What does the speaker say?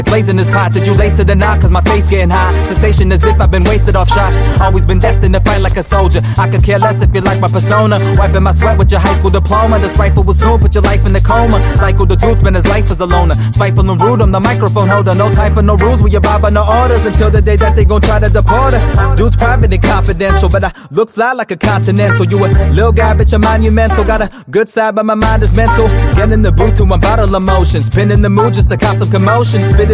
Blazing this pot, did you lace it or not? Cause my face getting hot. Sensation as if I've been wasted off shots. Always been destined to fight like a soldier. I could care less if you like my persona. Wiping my sweat with your high school diploma. This rifle will soon put your life in the coma. Cycle the dude, spend his life as a loner. Spiteful and rude, I'm the microphone holder. No time for no rules, we abide by no orders. Until the day that they gon' try to deport us. Dude's private and confidential, but I look fly like a continental. You a little guy, bitch, a monumental. Got a good side, but my mind is mental. Get in the booth to my bottle of emotions. Spin in the mood just to cause some commotion. Spit